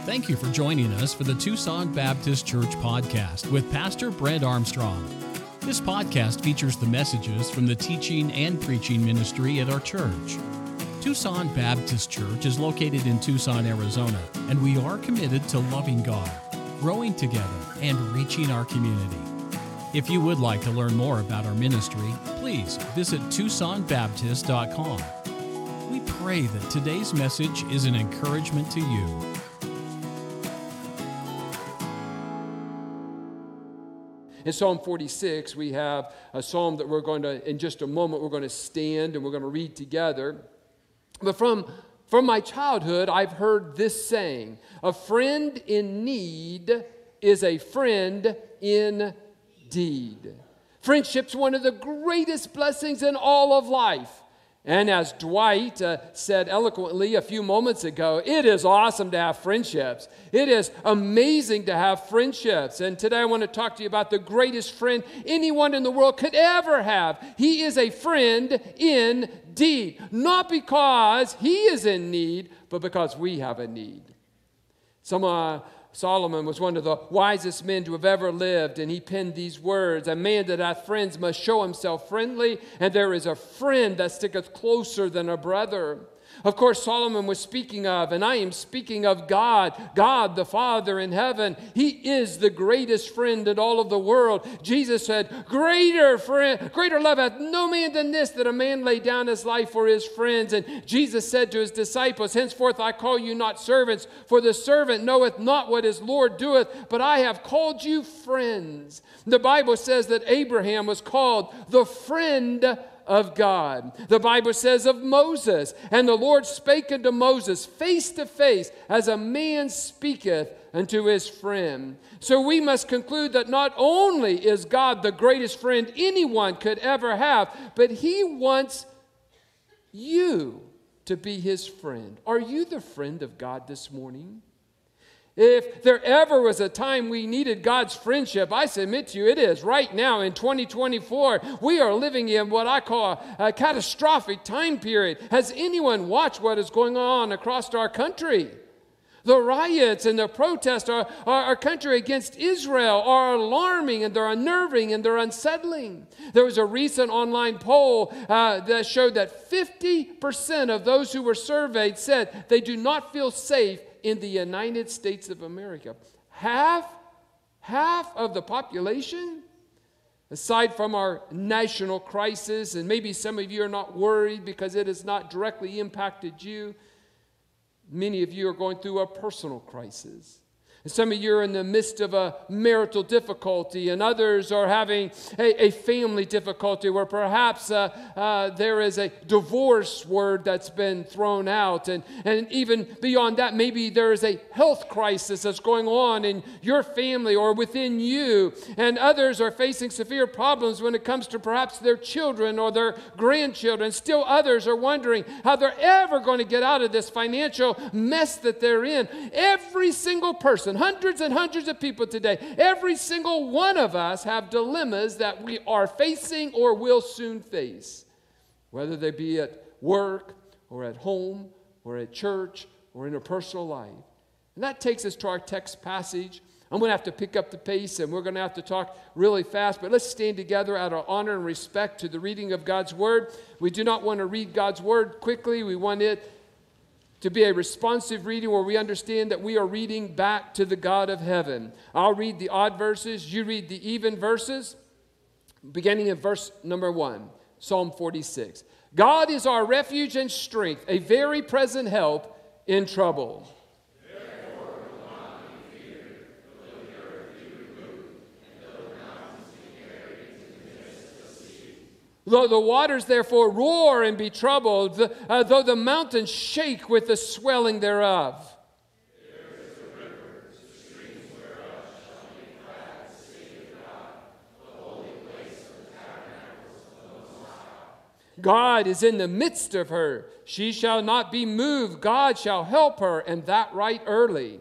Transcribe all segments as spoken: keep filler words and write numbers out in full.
Thank you for joining us for the Tucson Baptist Church podcast with Pastor Brent Armstrong. This podcast features the messages from the teaching and preaching ministry at our church. Tucson Baptist Church is located in Tucson, Arizona, and we are committed to loving God, growing together, and reaching our community. If you would like to learn more about our ministry, please visit tucson baptist dot com. We pray that today's message is an encouragement to you. In Psalm forty-six, we have a psalm that we're going to, in just a moment, we're going to stand and we're going to read together. But from, from my childhood, I've heard this saying, a friend in need is a friend indeed. Friendship's one of the greatest blessings in all of life. And as Dwight uh, said eloquently a few moments ago, it is awesome to have friendships. It is amazing to have friendships. And today I want to talk to you about the greatest friend anyone in the world could ever have. He is a friend indeed. Not because he is in need, but because we have a need. Some uh, Solomon was one of the wisest men to have ever lived, and he penned these words, a man that hath friends must show himself friendly, and there is a friend that sticketh closer than a brother. Of course, Solomon was speaking of, and I am speaking of God, God the Father in heaven. He is the greatest friend in all of the world. Jesus said, greater friend, greater love hath no man than this, that a man lay down his life for his friends. And Jesus said to his disciples, henceforth I call you not servants, for the servant knoweth not what his Lord doeth, but I have called you friends. The Bible says that Abraham was called the friend of God. The Bible says of Moses, and the Lord spake unto Moses face to face, as a man speaketh unto his friend. So we must conclude that not only is God the greatest friend anyone could ever have, but he wants you to be his friend. Are you the friend of God this morning? If there ever was a time we needed God's friendship, I submit to you it is right now in twenty twenty-four. We are living in what I call a catastrophic time period. Has anyone watched what is going on across our country? The riots and the protests are, are our country against Israel are alarming, and they're unnerving, and they're unsettling. There was a recent online poll uh, that showed that fifty percent of those who were surveyed said they do not feel safe in the United States of America. Half, half of the population, aside from our national crisis, and maybe some of you are not worried because it has not directly impacted you, many of you are going through a personal crisis. And some of you are in the midst of a marital difficulty, and others are having a, a family difficulty where perhaps uh, uh, there is a divorce word that's been thrown out. And, and even beyond that, maybe there is a health crisis that's going on in your family or within you. And others are facing severe problems when it comes to perhaps their children or their grandchildren. Still others are wondering how they're ever going to get out of this financial mess that they're in. Every single person, hundreds and hundreds of people today, every single one of us have dilemmas that we are facing or will soon face, whether they be at work or at home or at church or in a personal life. And that takes us to our text passage. I'm going to have to pick up the pace, and we're going to have to talk really fast, but let's stand together out of honor and respect to the reading of God's Word. We do not want to read God's Word quickly. We want it to be a responsive reading where we understand that we are reading back to the God of heaven. I'll read the odd verses, you read the even verses, beginning in verse number one, Psalm forty-six. God is our refuge and strength, a very present help in trouble. Though the waters therefore roar and be troubled, the, uh, though the mountains shake with the swelling thereof. There is a river, the streams whereof shall make glad the city of God, the holy place of the tabernacles of the Most High. God is in the midst of her. She shall not be moved. God shall help her, and that right early.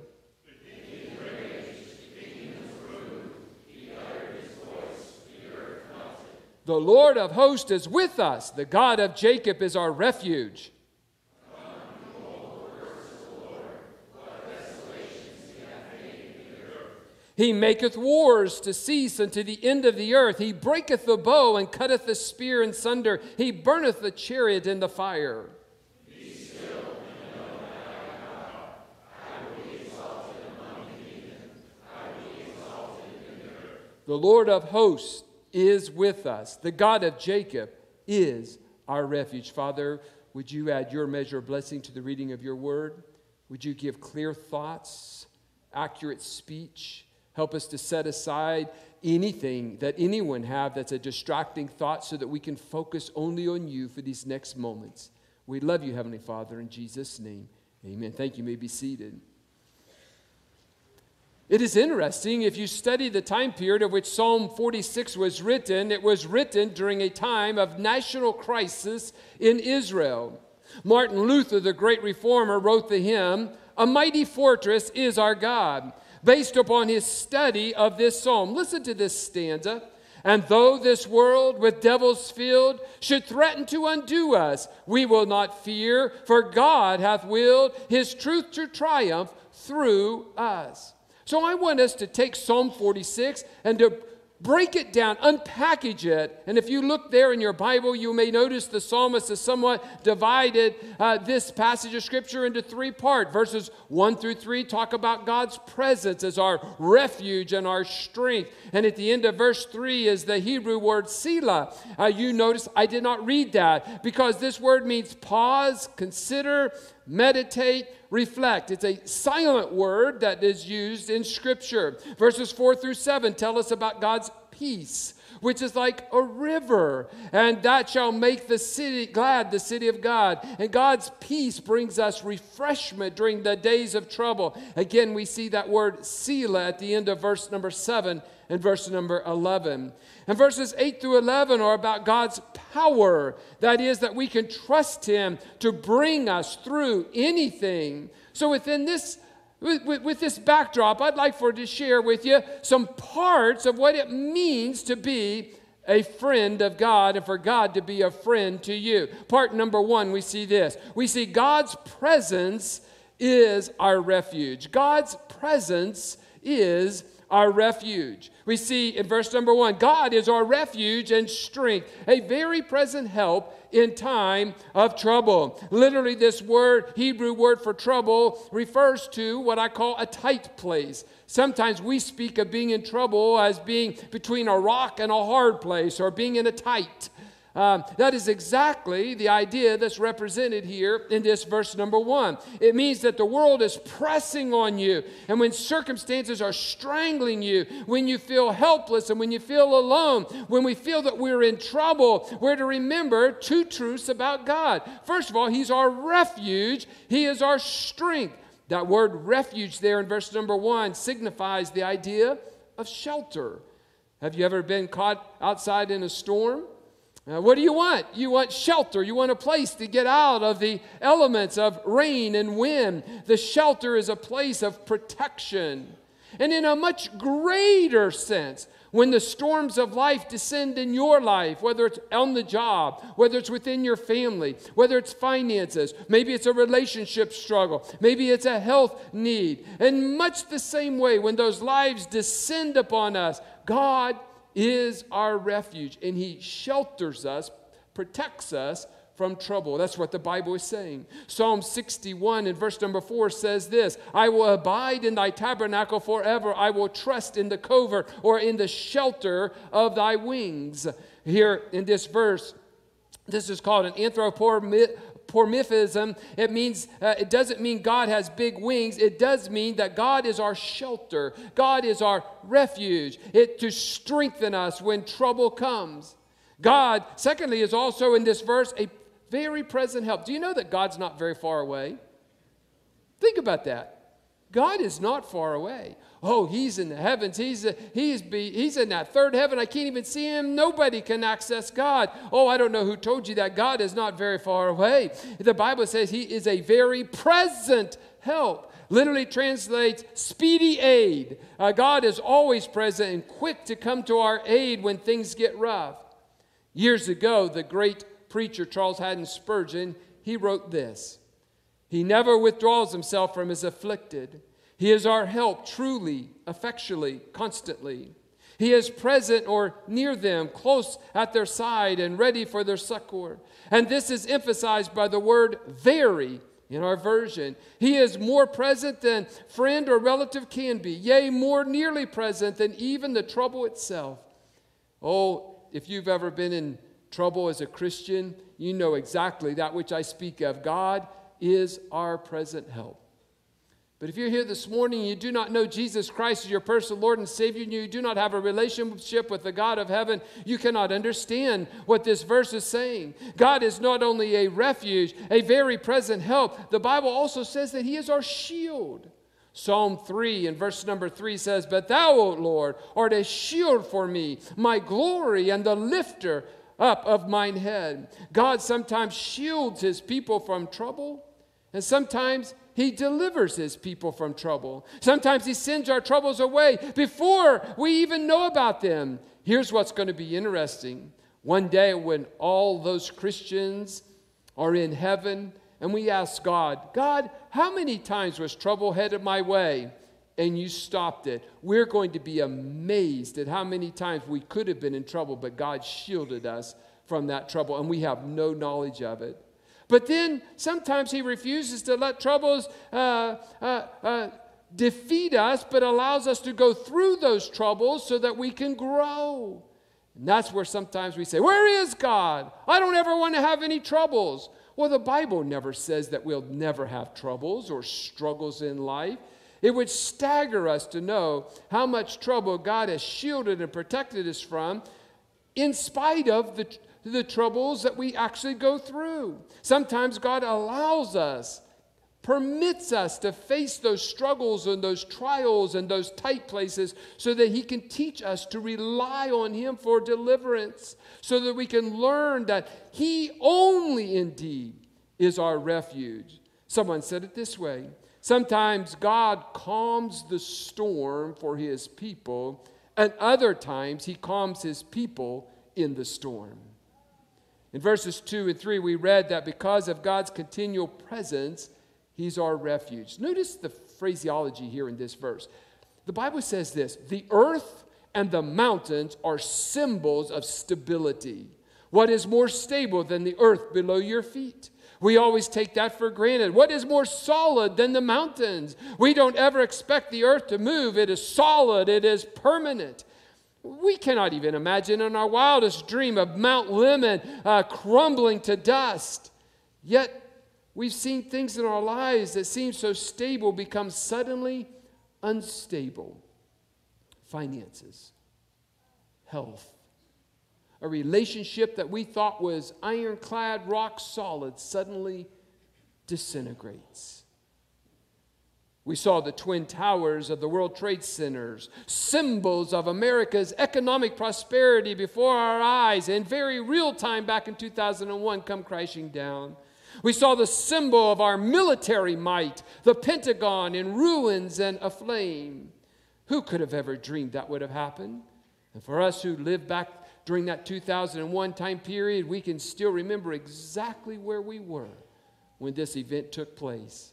The Lord of hosts is with us. The God of Jacob is our refuge. Come, behold the works of the Lord. What desolations He maketh wars to cease unto the end of the earth. He breaketh the bow and cutteth the spear in sunder. He burneth the chariot in the fire. Be still and know that I am God. I will be exalted among the heathen. I will be exalted in the earth. The Lord of hosts is with us. The God of Jacob is our refuge. Father, would you add your measure of blessing to the reading of your word? Would you give clear thoughts, accurate speech? Help us to set aside anything that anyone have that's a distracting thought so that we can focus only on you for these next moments. We love you, Heavenly Father, in Jesus' name. Amen. Thank you. You may be seated. It is interesting, if you study the time period of which Psalm forty-six was written, it was written during a time of national crisis in Israel. Martin Luther, the great reformer, wrote the hymn, "A Mighty Fortress is Our God," based upon his study of this psalm. Listen to this stanza. "And though this world with devils filled should threaten to undo us, we will not fear, for God hath willed his truth to triumph through us." So I want us to take Psalm forty-six and to break it down, unpackage it. And if you look there in your Bible, you may notice the psalmist has somewhat divided uh, this passage of Scripture into three parts. Verses one through three talk about God's presence as our refuge and our strength. And at the end of verse three is the Hebrew word Selah. Uh, you notice I did not read that because this word means pause, consider, meditate, reflect. It's a silent word that is used in Scripture. Verses four through seven tell us about God's peace, which is like a river, and that shall make the city glad, the city of God. And God's peace brings us refreshment during the days of trouble. Again, we see that word Selah at the end of verse number seven and verse number eleven. And verses eight through eleven are about God's power. That is, that we can trust Him to bring us through anything. So within this With, with, with this backdrop, I'd like for to share with you some parts of what it means to be a friend of God and for God to be a friend to you. Part number one, we see this. We see God's presence is our refuge. God's presence is our refuge. We see in verse number one, God is our refuge and strength, a very present help in time of trouble. Literally, this word, Hebrew word for trouble, refers to what I call a tight place. Sometimes we speak of being in trouble as being between a rock and a hard place, or being in a tight. Um, that is exactly the idea that's represented here in this verse number one. It means that the world is pressing on you, and when circumstances are strangling you, when you feel helpless and when you feel alone, when we feel that we're in trouble, we're to remember two truths about God. First of all, He's our refuge. He is our strength. That word refuge there in verse number one signifies the idea of shelter. Have you ever been caught outside in a storm? Uh, what do you want? You want shelter. You want a place to get out of the elements of rain and wind. The shelter is a place of protection. And in a much greater sense, when the storms of life descend in your life, whether it's on the job, whether it's within your family, whether it's finances, maybe it's a relationship struggle, maybe it's a health need. In much the same way, when those lives descend upon us, God is our refuge, and He shelters us, protects us from trouble. That's what the Bible is saying. Psalm sixty-one in verse number four says this, "I will abide in thy tabernacle forever. I will trust in the covert," or in the shelter of thy wings. Here in this verse, this is called an anthropomorphism. Pormiphism, it means, uh, it doesn't mean God has big wings. It does mean that God is our shelter. God is our refuge. It to strengthen us when trouble comes. God, secondly, is also in this verse a very present help. Do you know that God's not very far away? Think about that. God is not far away. Oh, He's in the heavens. He's, a, he's, be, he's in that third heaven. I can't even see Him. Nobody can access God. Oh, I don't know who told you that. God is not very far away. The Bible says He is a very present help. Literally translates speedy aid. Uh, God is always present and quick to come to our aid when things get rough. Years ago, the great preacher Charles Haddon Spurgeon, he wrote this: "He never withdraws Himself from His afflicted. He is our help truly, effectually, constantly. He is present or near them, close at their side and ready for their succor. And this is emphasized by the word very in our version. He is more present than friend or relative can be, yea, more nearly present than even the trouble itself. Oh, if you've ever been in trouble as a Christian, you know exactly that which I speak of. God is our present help. But if you're here this morning and you do not know Jesus Christ as your personal Lord and Savior, and you do not have a relationship with the God of heaven, you cannot understand what this verse is saying. God is not only a refuge, a very present help. The Bible also says that He is our shield. Psalm three and verse number three says, "But thou, O Lord, art a shield for me, my glory and the lifter up of mine head." God sometimes shields His people from trouble, and sometimes He delivers His people from trouble. Sometimes He sends our troubles away before we even know about them. Here's what's going to be interesting. One day when all those Christians are in heaven and we ask God, God, how many times was trouble headed my way and you stopped it? We're going to be amazed at how many times we could have been in trouble, but God shielded us from that trouble and we have no knowledge of it. But then sometimes He refuses to let troubles uh, uh, uh, defeat us, but allows us to go through those troubles so that we can grow. And that's where sometimes we say, where is God? I don't ever want to have any troubles. Well, the Bible never says that we'll never have troubles or struggles in life. It would stagger us to know how much trouble God has shielded and protected us from in spite of the the troubles that we actually go through. Sometimes God allows us, permits us to face those struggles and those trials and those tight places so that He can teach us to rely on Him for deliverance, so that we can learn that He only indeed is our refuge. Someone said it this way: sometimes God calms the storm for His people, and other times He calms His people in the storm. In verses two and three, we read that because of God's continual presence, He's our refuge. Notice the phraseology here in this verse. The Bible says this: the earth and the mountains are symbols of stability. What is more stable than the earth below your feet? We always take that for granted. What is more solid than the mountains? We don't ever expect the earth to move. It is solid. It is permanent. We cannot even imagine in our wildest dream of Mount Lemon uh, crumbling to dust. Yet we've seen things in our lives that seem so stable become suddenly unstable. Finances, health, a relationship that we thought was ironclad, rock solid, suddenly disintegrates. We saw the Twin Towers of the World Trade Centers, symbols of America's economic prosperity before our eyes, in very real time back in two thousand one, come crashing down. We saw the symbol of our military might, the Pentagon in ruins and aflame. Who could have ever dreamed that would have happened? And for us who lived back during that two thousand one time period, we can still remember exactly where we were when this event took place.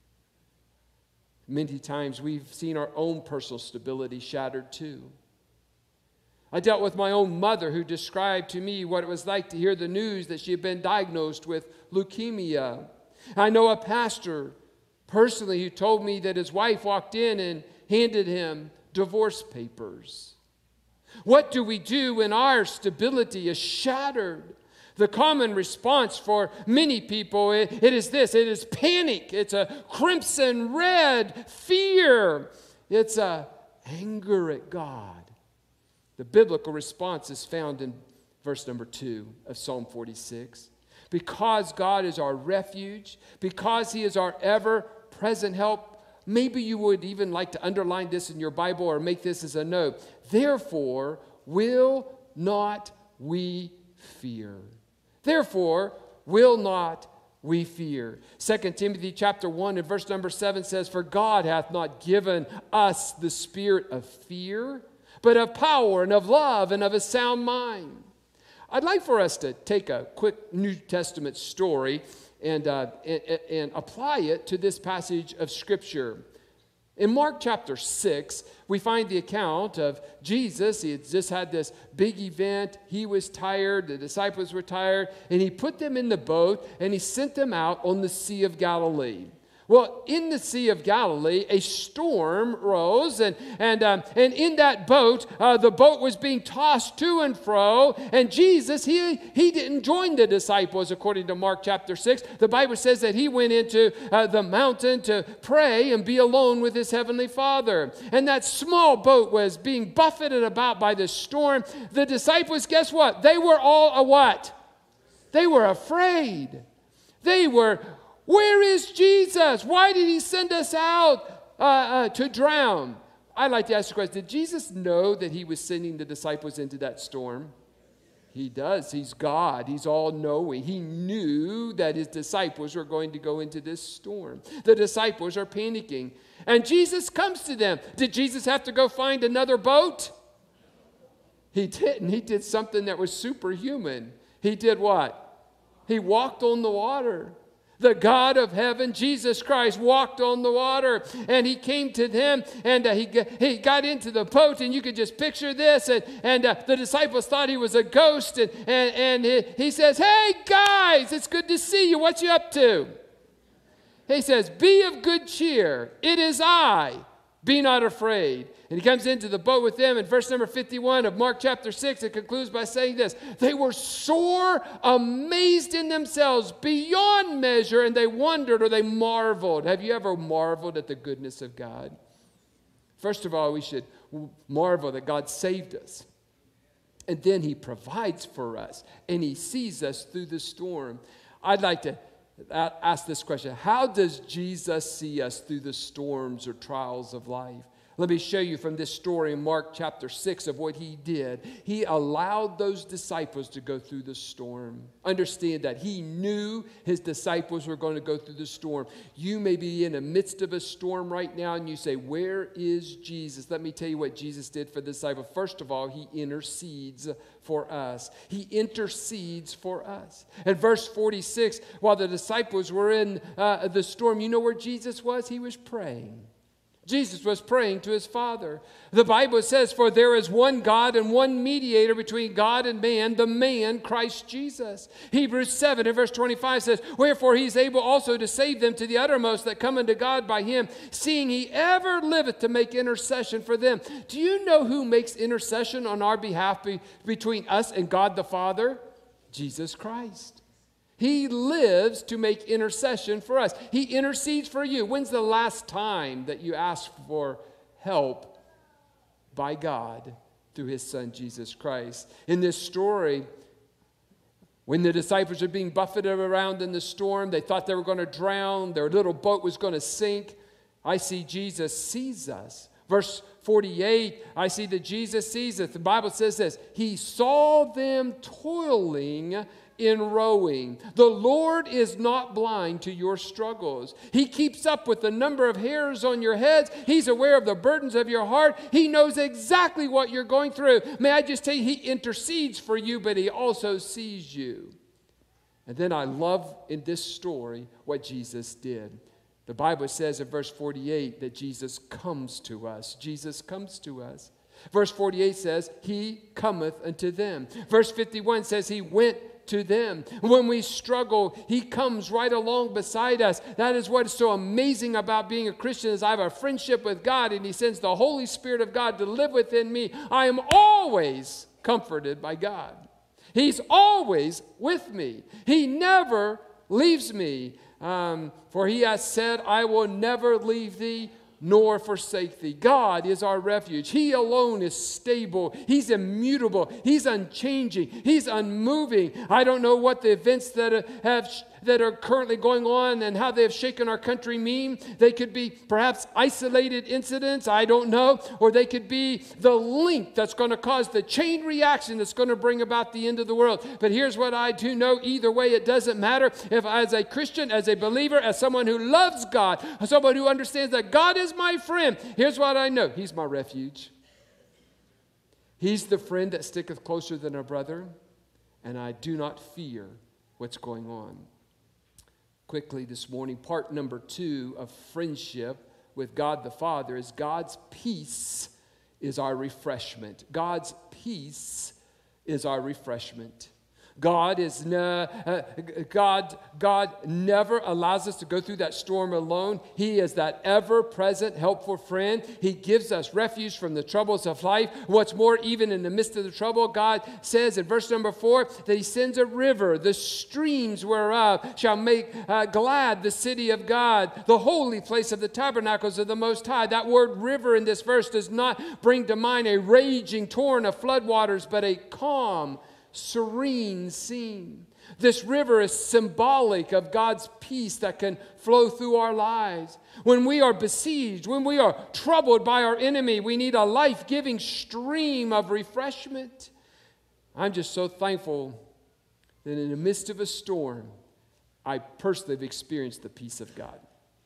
Many times we've seen our own personal stability shattered too. I dealt with my own mother, who described to me what it was like to hear the news that she had been diagnosed with leukemia. I know a pastor personally who told me that his wife walked in and handed him divorce papers. What do we do when our stability is shattered? The common response for many people, it, it is this. It is panic. It's a crimson red fear. It's a anger at God. The biblical response is found in verse number two of Psalm forty-six. Because God is our refuge, because He is our ever-present help, maybe you would even like to underline this in your Bible or make this as a note. Therefore, will not we fear. Therefore, will not we fear. Second Timothy chapter one and verse number seven says, for God hath not given us the spirit of fear, but of power and of love and of a sound mind. I'd like for us to take a quick New Testament story and, uh, and, and apply it to this passage of Scripture. In Mark chapter six, we find the account of Jesus. He had just had this big event. He was tired. The disciples were tired. And he put them in the boat and he sent them out on the Sea of Galilee. Well, in the Sea of Galilee, a storm rose, and and um, and in that boat, uh, the boat was being tossed to and fro. And Jesus, he he didn't join the disciples, according to Mark chapter six. The Bible says that he went into uh, the mountain to pray and be alone with his heavenly Father. And that small boat was being buffeted about by the storm. The disciples, guess what? They were all a what? They were afraid. They were. Where is Jesus? Why did he send us out uh, uh, to drown? I'd like to ask the question, did Jesus know that he was sending the disciples into that storm? He does. He's God. He's all-knowing. He knew that his disciples were going to go into this storm. The disciples are panicking. And Jesus comes to them. Did Jesus have to go find another boat? He didn't. He did something that was superhuman. He did what? He walked on the water. The God of heaven, Jesus Christ, walked on the water, and he came to them, and uh, he, he got into the boat, and you could just picture this, and, and uh, the disciples thought he was a ghost, and, and, and he, he says, "Hey guys, it's good to see you. What you up to?" He says, "Be of good cheer. It is I. Be not afraid." And he comes into the boat with them. In verse number fifty-one of Mark chapter six, it concludes by saying this: "They were sore amazed in themselves beyond measure, and they wondered," or they marveled. Have you ever marveled at the goodness of God? First of all, we should marvel that God saved us. And then he provides for us, and he sees us through the storm. I'd like to ask this question: how does Jesus see us through the storms or trials of life? Let me show you from this story in Mark chapter six of what he did. He allowed those disciples to go through the storm. Understand that he knew his disciples were going to go through the storm. You may be in the midst of a storm right now and you say, "Where is Jesus?" Let me tell you what Jesus did for the disciples. First of all, he intercedes for us. He intercedes for us. At verse forty-six, while the disciples were in uh, the storm, you know where Jesus was? He was praying. Jesus was praying to his Father. The Bible says, "For there is one God and one mediator between God and man, the man Christ Jesus." Hebrews seven and verse twenty-five says, "Wherefore he is able also to save them to the uttermost that come unto God by him, seeing he ever liveth to make intercession for them." Do you know who makes intercession on our behalf be, between us and God the Father? Jesus Christ. He lives to make intercession for us. He intercedes for you. When's the last time that you asked for help by God through his Son, Jesus Christ? In this story, when the disciples are being buffeted around in the storm, they thought they were going to drown, their little boat was going to sink. I see Jesus sees us. Verse forty-eight, I see that Jesus sees us. The Bible says this: "He saw them toiling in rowing." The Lord is not blind to your struggles. He keeps up with the number of hairs on your heads. He's aware of the burdens of your heart. He knows exactly what you're going through. May I just tell you, he intercedes for you, but he also sees you. And then I love in this story what Jesus did. The Bible says in verse forty-eight that Jesus comes to us. Jesus comes to us. Verse forty-eight says, "He cometh unto them." Verse fifty-one says, "He went to them." When we struggle, he comes right along beside us. That is what is so amazing about being a Christian, is I have a friendship with God, and he sends the Holy Spirit of God to live within me. I am always comforted by God. He's always with me. He never leaves me. Um, for he has said, "I will never leave thee nor forsake thee." God is our refuge. He alone is stable. He's immutable. He's unchanging. He's unmoving. I don't know what the events that have that are currently going on and how they have shaken our country mean. They could be perhaps isolated incidents, I don't know, or they could be the link that's going to cause the chain reaction that's going to bring about the end of the world. But here's what I do know: either way, it doesn't matter. If as a Christian, as a believer, as someone who loves God, as someone who understands that God is my friend, here's what I know: he's my refuge. He's the friend that sticketh closer than a brother, and I do not fear what's going on. Quickly this morning, part number two of friendship with God the Father is God's peace is our refreshment. God's peace is our refreshment. God is ne- uh, God, God never allows us to go through that storm alone. He is that ever-present, helpful friend. He gives us refuge from the troubles of life. What's more, even in the midst of the trouble, God says in verse number four that He sends a river, the streams whereof shall make uh, glad the city of God, the holy place of the tabernacles of the Most High. That word river in this verse does not bring to mind a raging torrent of floodwaters, but a calm, serene scene. This river is symbolic of God's peace that can flow through our lives. When we are besieged, when we are troubled by our enemy, we need a life-giving stream of refreshment. I'm just so thankful that in the midst of a storm, I personally have experienced the peace of God.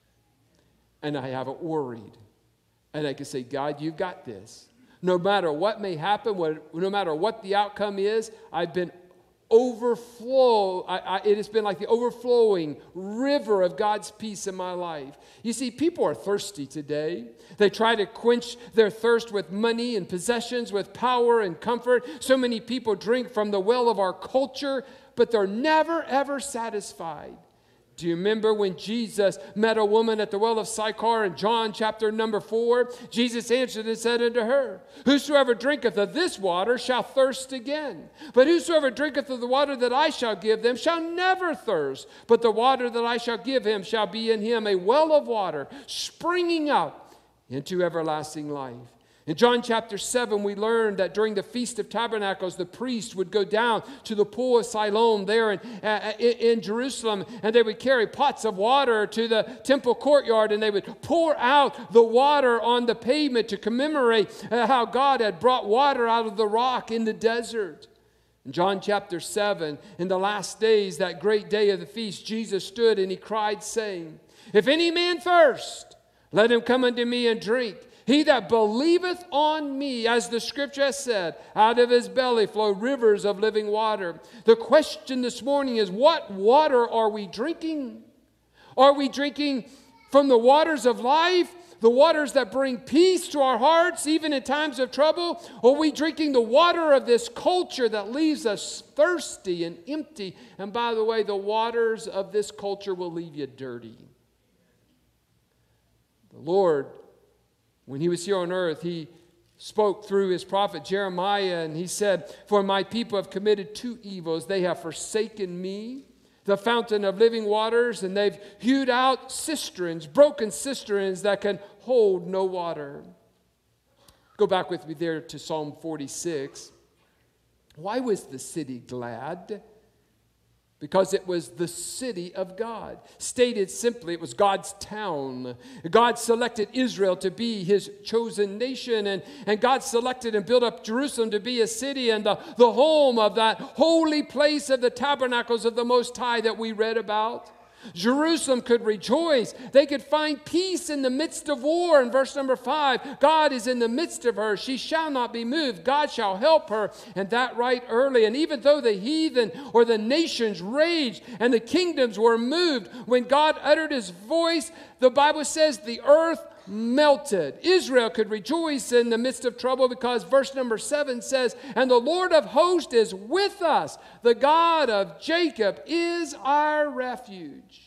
And I haven't worried. And I can say, God, you've got this. No matter what may happen, what, no matter what the outcome is, I've been overflow. I, I, it has been like the overflowing river of God's peace in my life. You see, people are thirsty today. They try to quench their thirst with money and possessions, with power and comfort. So many people drink from the well of our culture, but they're never, ever satisfied. Do you remember when Jesus met a woman at the well of Sychar in John chapter number four? Jesus answered and said unto her, whosoever drinketh of this water shall thirst again. But whosoever drinketh of the water that I shall give them shall never thirst. But the water that I shall give him shall be in him a well of water springing up into everlasting life. In John chapter seven, we learned that during the Feast of Tabernacles, the priest would go down to the pool of Siloam there in, uh, in Jerusalem, and they would carry pots of water to the temple courtyard, and they would pour out the water on the pavement to commemorate uh, how God had brought water out of the rock in the desert. In John chapter seven, in the last days, that great day of the feast, Jesus stood and he cried, saying, if any man thirst, let him come unto me and drink. He that believeth on me, as the scripture has said, out of his belly flow rivers of living water. The question this morning is, what water are we drinking? Are we drinking from the waters of life, the waters that bring peace to our hearts, even in times of trouble? Or are we drinking the water of this culture that leaves us thirsty and empty? And by the way, the waters of this culture will leave you dirty. The Lord, when he was here on earth, he spoke through his prophet Jeremiah, and he said, for my people have committed two evils. They have forsaken me, the fountain of living waters, and they've hewed out cisterns, broken cisterns that can hold no water. Go back with me there to Psalm forty-six. Why was the city glad? Because it was the city of God. Stated simply, it was God's town. God selected Israel to be his chosen nation, and, and God selected and built up Jerusalem to be a city and the, the home of that holy place of the tabernacles of the Most High that we read about. Jerusalem could rejoice. They could find peace in the midst of war. In verse number five, God is in the midst of her. She shall not be moved. God shall help her. And that right early. And even though the heathen or the nations raged and the kingdoms were moved, when God uttered his voice, the Bible says the earth melted. Israel could rejoice in the midst of trouble because verse number seven says, and the Lord of hosts is with us. The God of Jacob is our refuge.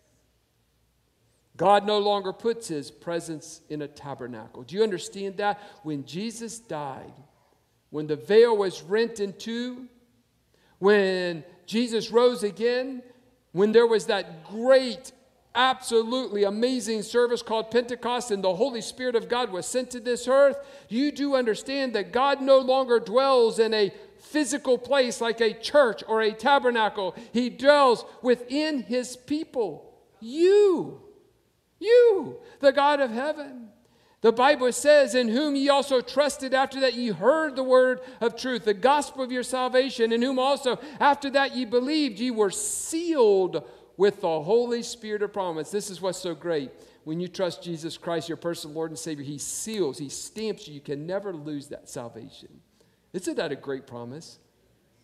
God no longer puts his presence in a tabernacle. Do you understand that? When Jesus died, when the veil was rent in two, when Jesus rose again, when there was that great absolutely amazing service called Pentecost and the Holy Spirit of God was sent to this earth, you do understand that God no longer dwells in a physical place like a church or a tabernacle. He dwells within his people. You, you, the God of heaven. The Bible says, in whom ye also trusted after that ye heard the word of truth, the gospel of your salvation, in whom also after that ye believed, ye were sealed with the Holy Spirit of promise. This is what's so great. When you trust Jesus Christ, your personal Lord and Savior, he seals, he stamps you. You can never lose that salvation. Isn't that a great promise?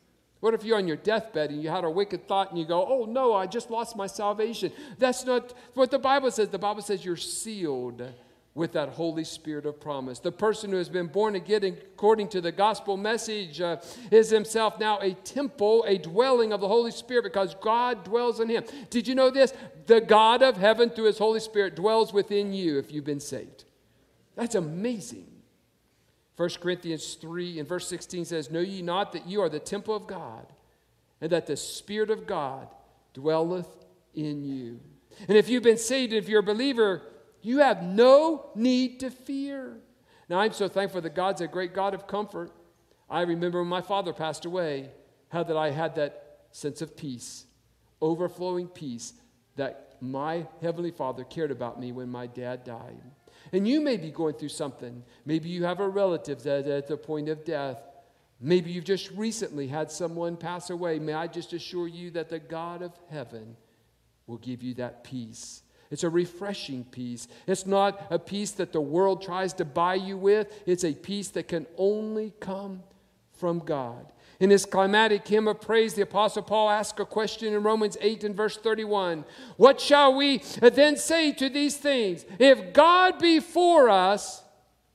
What if you're on your deathbed and you had a wicked thought and you go, oh no, I just lost my salvation? That's not what the Bible says. The Bible says you're sealed with that Holy Spirit of promise. The person who has been born again according to the gospel message uh, is himself now a temple, a dwelling of the Holy Spirit, because God dwells in him. Did you know this? The God of heaven through his Holy Spirit dwells within you if you've been saved. That's amazing. First Corinthians three and verse sixteen says, know ye not that you are the temple of God, and that the Spirit of God dwelleth in you. And if you've been saved, if you're a believer, you have no need to fear. Now, I'm so thankful that God's a great God of comfort. I remember when my father passed away, how that I had that sense of peace, overflowing peace, that my Heavenly Father cared about me when my dad died. And you may be going through something. Maybe you have a relative that's at the point of death. Maybe you've just recently had someone pass away. May I just assure you that the God of heaven will give you that peace. It's a refreshing peace. It's not a peace that the world tries to buy you with. It's a peace that can only come from God. In his climatic hymn of praise, the Apostle Paul asks a question in Romans eight and verse thirty-one. What shall we then say to these things? If God be for us,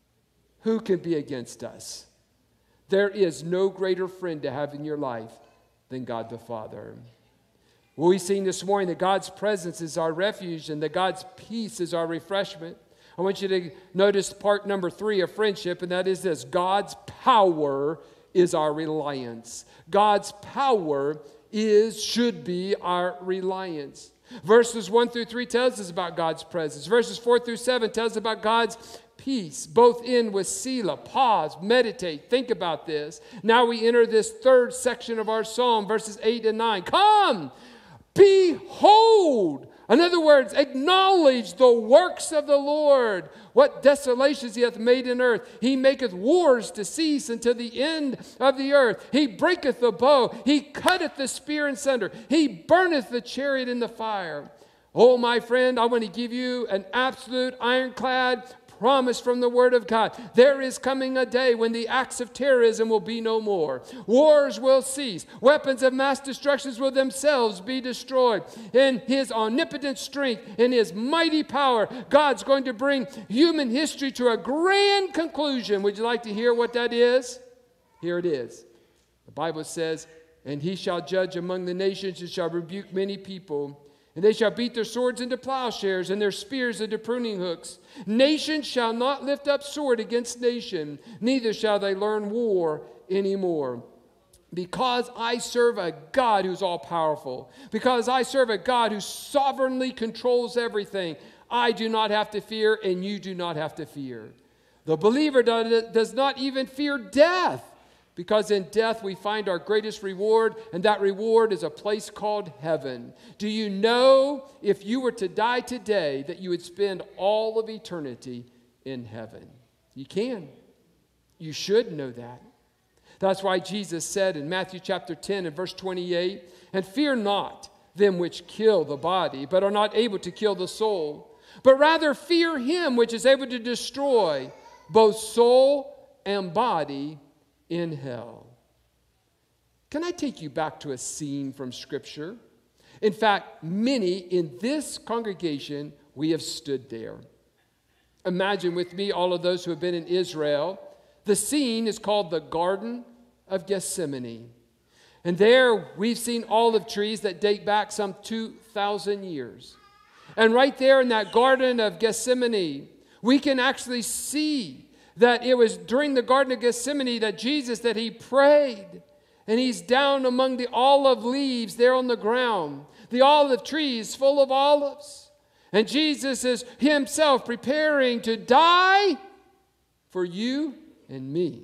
who can be against us? There is no greater friend to have in your life than God the Father. Well, we've seen this morning that God's presence is our refuge and that God's peace is our refreshment. I want you to notice part number three of friendship, and that is this: God's power is our reliance. God's power is, should be our reliance. Verses one through three tells us about God's presence. Verses four through seven tells us about God's peace. Both end with Selah. Pause, meditate, think about this. Now we enter this third section of our psalm, verses eight and nine. Come! Behold, in other words, acknowledge the works of the Lord, what desolations he hath made in earth. He maketh wars to cease unto the end of the earth. He breaketh the bow. He cutteth the spear in sunder. He burneth the chariot in the fire. Oh, my friend, I want to give you an absolute ironclad promise from the Word of God. There is coming a day when the acts of terrorism will be no more. Wars will cease. Weapons of mass destruction will themselves be destroyed. In his omnipotent strength, in his mighty power, God's going to bring human history to a grand conclusion. Would you like to hear what that is? Here it is. The Bible says, and he shall judge among the nations and shall rebuke many people. And they shall beat their swords into plowshares and their spears into pruning hooks. Nation shall not lift up sword against nation, neither shall they learn war anymore. Because I serve a God who's all powerful, because I serve a God who sovereignly controls everything, I do not have to fear, and you do not have to fear. The believer does not even fear death, because in death we find our greatest reward, and that reward is a place called heaven. Do you know if you were to die today that you would spend all of eternity in heaven? You can. You should know that. That's why Jesus said in Matthew chapter ten and verse twenty-eight, and fear not them which kill the body, but are not able to kill the soul, but rather fear him which is able to destroy both soul and body in hell. Can I take you back to a scene from Scripture? In fact, many in this congregation, we have stood there. Imagine with me all of those who have been in Israel. The scene is called the Garden of Gethsemane. And there we've seen olive trees that date back some two thousand years. And right there in that Garden of Gethsemane, we can actually see that it was during the Garden of Gethsemane that Jesus, that he prayed. And he's down among the olive leaves there on the ground. The olive trees full of olives. And Jesus is himself preparing to die for you and me.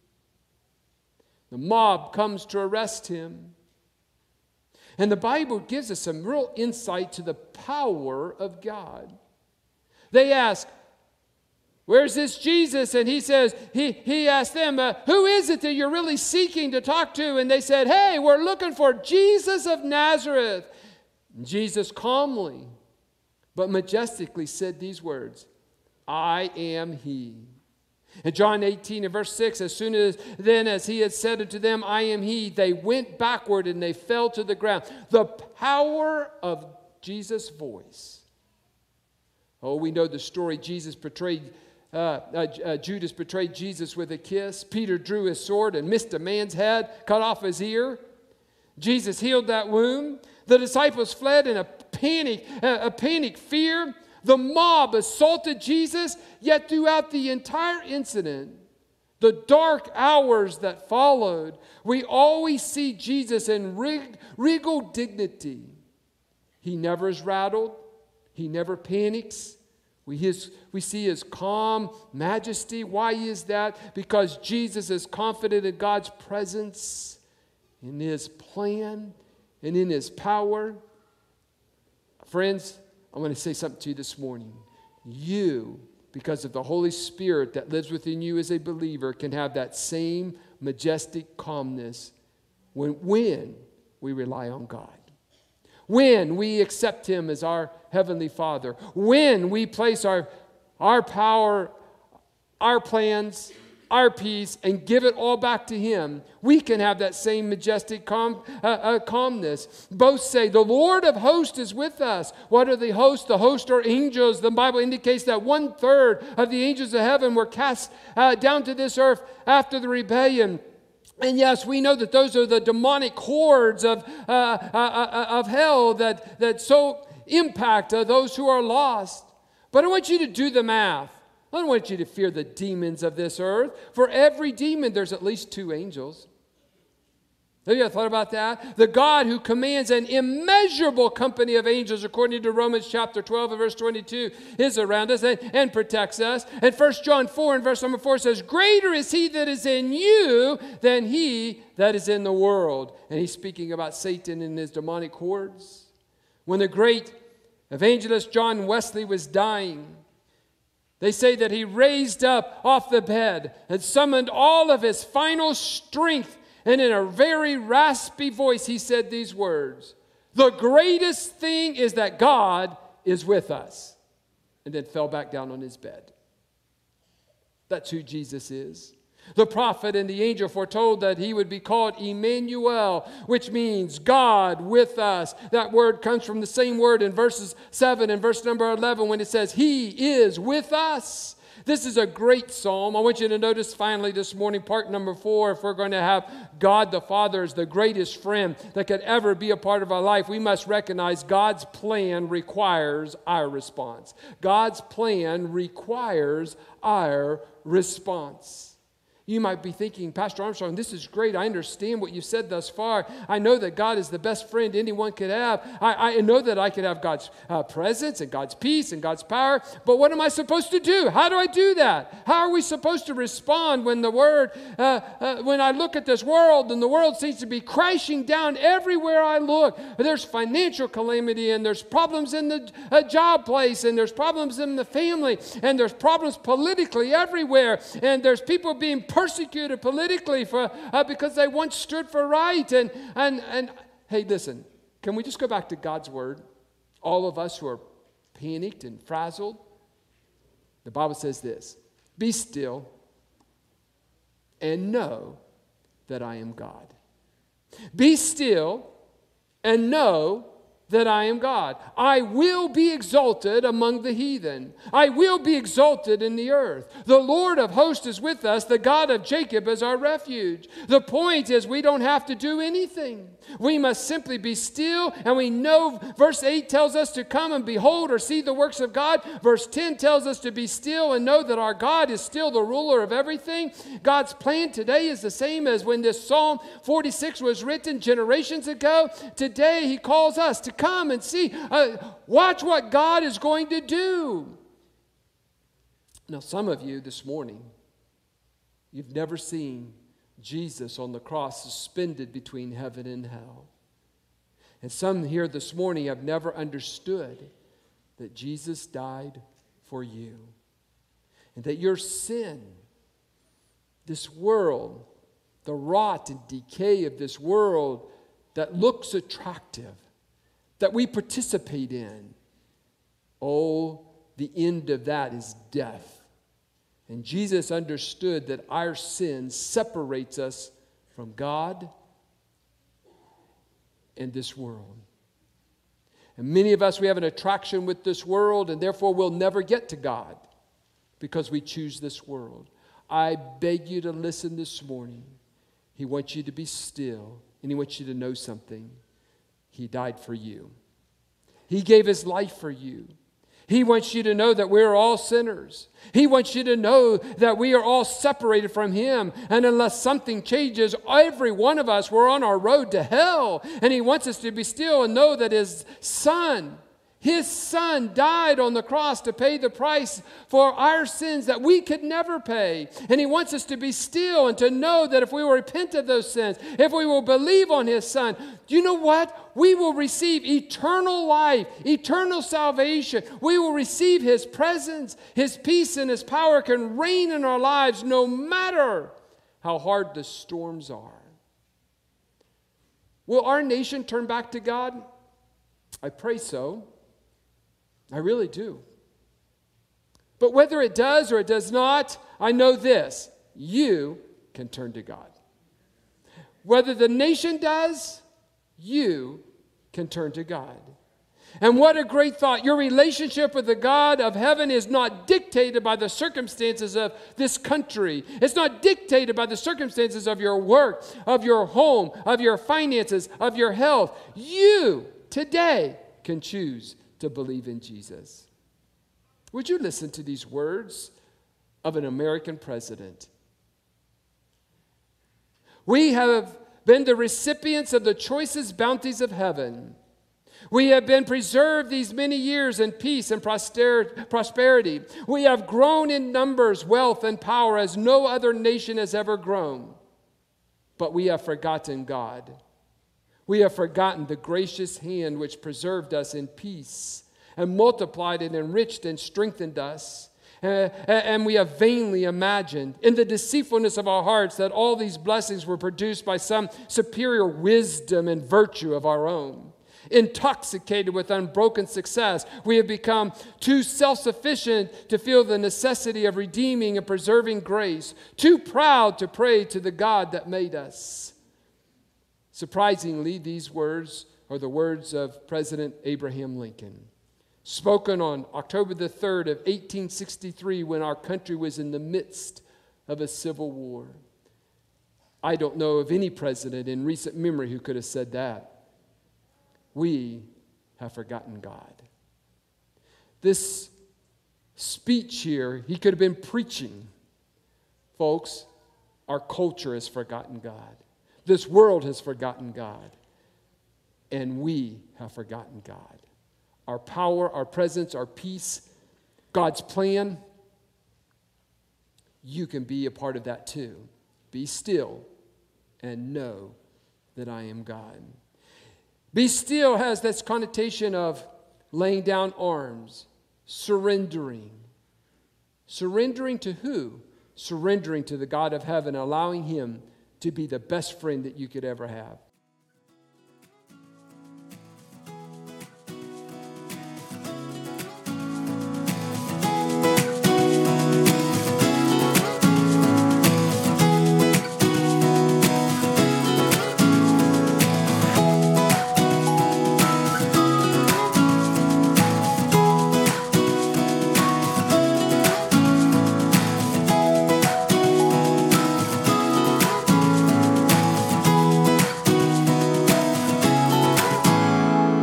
The mob comes to arrest him. And the Bible gives us some real insight to the power of God. They ask, where's this Jesus? And he says, he, he asked them, uh, who is it that you're really seeking to talk to? And they said, hey, we're looking for Jesus of Nazareth. And Jesus calmly but majestically said these words, I am he. In John eighteen and verse six, as soon as then as he had said unto them, I am he, they went backward and they fell to the ground. The power of Jesus' voice. Oh, we know the story. Jesus betrayed, uh, uh, uh, Judas betrayed Jesus with a kiss. Peter drew his sword and missed a man's head, cut off his ear. Jesus healed that wound. The disciples fled in a panic, uh, a panic fear. The mob assaulted Jesus, yet throughout the entire incident, the dark hours that followed, we always see Jesus in rig- regal dignity. He never is rattled. He never panics. We, his, we see his calm majesty. Why is that? Because Jesus is confident in God's presence, in his plan, and in his power. Friends, I want to say something to you this morning. You, because of the Holy Spirit that lives within you as a believer, can have that same majestic calmness when, when we rely on God. When we accept him as our Heavenly Father. When we place our, our power, our plans, our peace, and give it all back to him, we can have that same majestic calm, uh, uh, calmness. Both say, the Lord of hosts is with us. What are the hosts? The hosts are angels. The Bible indicates that one third of the angels of heaven were cast uh, down to this earth after the rebellion. And yes, we know that those are the demonic hordes of, uh, uh, uh, of hell that, that so impact uh, those who are lost. But I want you to do the math. I don't want you to fear the demons of this earth. For every demon, there's at least two angels. Have you ever thought about that? The God who commands an immeasurable company of angels, according to Romans chapter twelve and verse twenty-two, is around us and, and protects us. And First John four and verse number four says, greater is he that is in you than he that is in the world. And he's speaking about Satan and his demonic hordes. When the great evangelist John Wesley was dying, they say that he raised up off the bed and summoned all of his final strength. And in a very raspy voice, he said these words, the greatest thing is that God is with us. And then fell back down on his bed. That's who Jesus is. The prophet and the angel foretold that he would be called Emmanuel, which means God with us. That word comes from the same word in verses seven and verse number eleven when it says, he is with us. This is a great psalm. I want you to notice finally this morning, part number four, if we're going to have God the Father as the greatest friend that could ever be a part of our life, we must recognize God's plan requires our response. God's plan requires our response. You might be thinking, Pastor Armstrong, this is great. I understand what you said thus far. I know that God is the best friend anyone could have. I, I know that I could have God's uh, presence and God's peace and God's power. But what am I supposed to do? How do I do that? How are we supposed to respond when the word, uh, uh, when I look at this world and the world seems to be crashing down everywhere I look? There's financial calamity and there's problems in the uh, job place and there's problems in the family and there's problems politically everywhere and there's people being persecuted politically for uh, because they once stood for right. And, and, and hey, listen, can we just go back to God's word? All of us who are panicked and frazzled, the Bible says this, be still and know that I am God. Be still and know that I am God. I will be exalted among the heathen. I will be exalted in the earth. The Lord of hosts is with us. The God of Jacob is our refuge. The point is we don't have to do anything. We must simply be still, and we know verse eight tells us to come and behold or see the works of God. Verse ten tells us to be still and know that our God is still the ruler of everything. God's plan today is the same as when this Psalm forty-six was written generations ago. Today he calls us to come and see, uh, watch what God is going to do. Now, some of you this morning, you've never seen Jesus on the cross suspended between heaven and hell. And some here this morning have never understood that Jesus died for you. And that your sin, this world, the rot and decay of this world that looks attractive, that we participate in, oh, the end of that is death. And Jesus understood that our sin separates us from God and this world. And many of us, we have an attraction with this world, and therefore we'll never get to God because we choose this world. I beg you to listen this morning. He wants you to be still, and He wants you to know something. He died for you. He gave His life for you. He wants you to know that we're all sinners. He wants you to know that we are all separated from Him. And unless something changes, every one of us, we're on our road to hell. And He wants us to be still and know that His Son, His Son died on the cross to pay the price for our sins that we could never pay. And He wants us to be still and to know that if we will repent of those sins, if we will believe on His Son, do you know what? We will receive eternal life, eternal salvation. We will receive His presence. His peace and His power can reign in our lives no matter how hard the storms are. Will our nation turn back to God? I pray so. I really do. But whether it does or it does not, I know this: you can turn to God. Whether the nation does, you can turn to God. And what a great thought. Your relationship with the God of heaven is not dictated by the circumstances of this country. It's not dictated by the circumstances of your work, of your home, of your finances, of your health. You today can choose to believe in Jesus. Would you listen to these words of an American president? We have been the recipients of the choicest bounties of heaven. We have been preserved these many years in peace and prosperity. We have grown in numbers, wealth, and power as no other nation has ever grown. But we have forgotten God. We have forgotten the gracious hand which preserved us in peace and multiplied and enriched and strengthened us. Uh, and we have vainly imagined in the deceitfulness of our hearts that all these blessings were produced by some superior wisdom and virtue of our own. Intoxicated with unbroken success, we have become too self-sufficient to feel the necessity of redeeming and preserving grace, too proud to pray to the God that made us. Surprisingly, these words are the words of President Abraham Lincoln, spoken on October the third of eighteen sixty-three when our country was in the midst of a civil war. I don't know of any president in recent memory who could have said that. We have forgotten God. This speech here, he could have been preaching. Folks, our culture has forgotten God. This world has forgotten God. And we have forgotten God. Our power, our presence, our peace, God's plan, you can be a part of that too. Be still and know that I am God. Be still has this connotation of laying down arms, surrendering. Surrendering to who? Surrendering to the God of heaven, allowing Him to be the best friend that you could ever have.